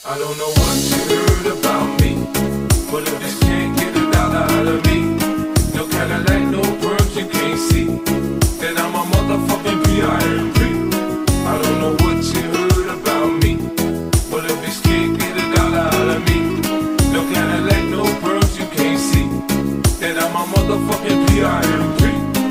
I don't know what you heard about me, but if this can't get a dollar out of me, no Cadillac, no perms you can't see, then I'm a motherfucking PIMP. I don't know what you heard about me, but if this can't get a dollar out of me, no Cadillac, no perms you can't see, then I'm a motherfucking PIMP.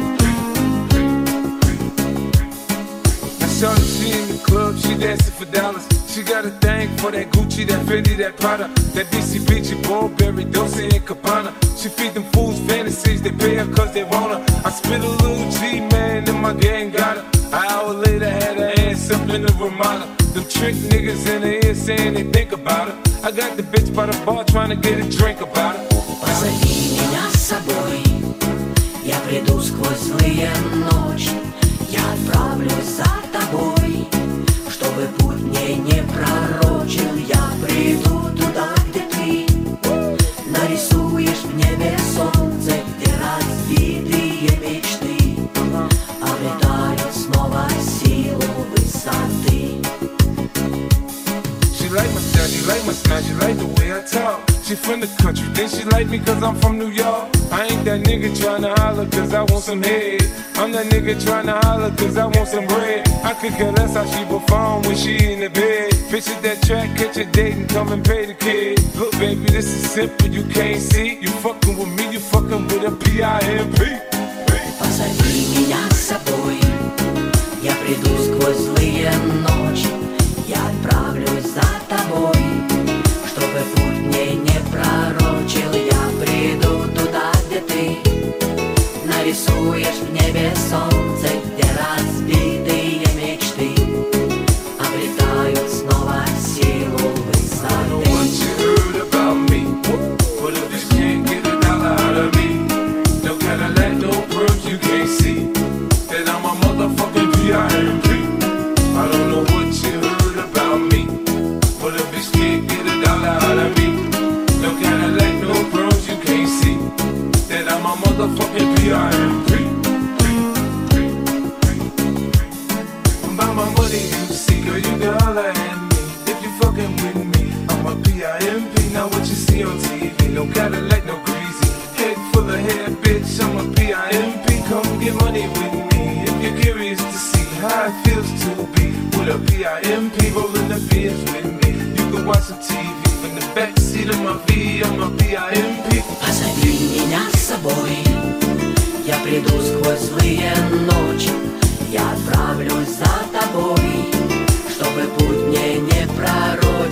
I saw she in the club, she dancing for dollars. She got a thing for that Gucci, that Fendi, that Prada, that BCBG, Burberry, Dolce & Gabbana. She feed them fools fantasies, they pay her cause they want her. I spit a little G, man, and my gang got her. An hour later, had her ass up in the Ramada. Them trick niggas in the ear saying they think about her. I got the bitch by the bar trying to get a drink about her. Позови меня с собой, я приду сквозь злые ночи. Я отправлюсь за тобой, чтобы путь мне не пророчил. Я приду туда, где ты нарисуешь в небе солнце, где разбитые мечты обретают снова силу высоты. She like my style, she like my smile, she like the way I talk. She from the country, then she like me cause I'm from New York. I ain't that nigga tryna holler cause I want some head. I'm that nigga tryna holler cause I want some bread. I could care less how she perform when she in the bed. Picture that track, catch a date and come and pay the kid. Look baby, this is simple, you can't see. You fucking with me, you fucking with a PIMP. Позови меня с собой, я приду сквозь злые ночи. Я отправлюсь за тобой, чтобы путь мне не пророчил. Я приду туда, где ты нарисуешь в небе солнце, где разбитые мечты обретают снова силу высоты. I don't know what you heard about me, but if this can't get a dollar out of me, no Cadillac, no pearls you can't see, then I'm a motherfucking PIMP. By my money you see, girl, you can holler at me. If you fucking with me, I'm a PIMP. Now what you see on TV, no Cadillac, no greasy, head full of hair, bitch, I'm a PIMP. Come get money with me if you're curious to see how it feels to be with a PIMP rolling the beers with me. You can watch some TV from the backseat of my V. I'm a PIMP. Позови меня с собой, я приду сквозь злые ночи. Я отправлюсь за тобой, чтобы путь мне не пророчил.